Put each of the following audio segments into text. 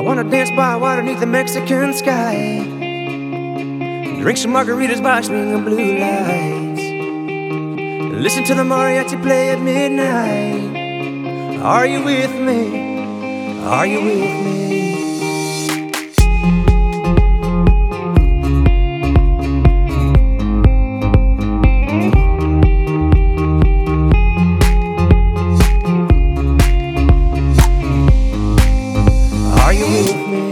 wanna dance by water beneath the Mexican sky. Drink some margaritas by swinging blue lights. Listen to the mariachi play at midnight. Are you with me? Are you with me? Are you with me?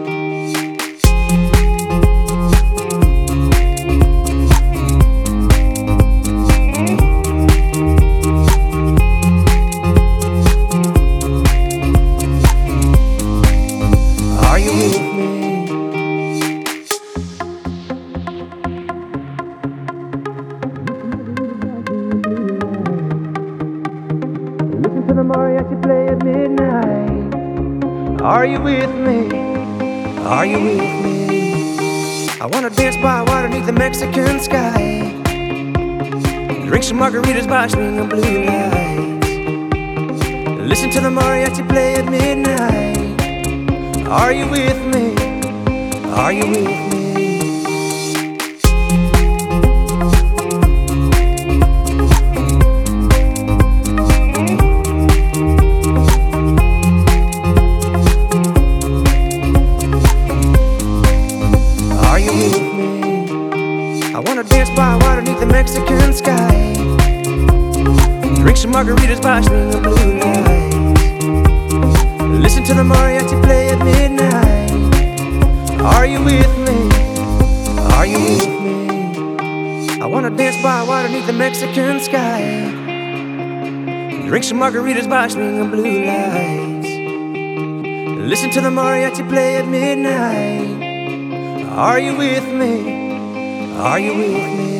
Are you with me? Listen to the mariachi play at midnight. Are you with me? Are you with me? I wanna dance by water beneath the Mexican sky. Drink some margaritas by swinging blue lights. Listen to the mariachi play at midnight. Are you with me? Are you with me? Are you with me? I wanna dance by water beneath the Mexican sky. Drink some margaritas by swinging blue lights. Listen to the mariachi play at midnight. Are you with me? Are you with me? I wanna dance by water beneath the Mexican sky. Drink some margaritas by swinging blue lights. Listen to the mariachi play at midnight. Are you with me? Are you with me?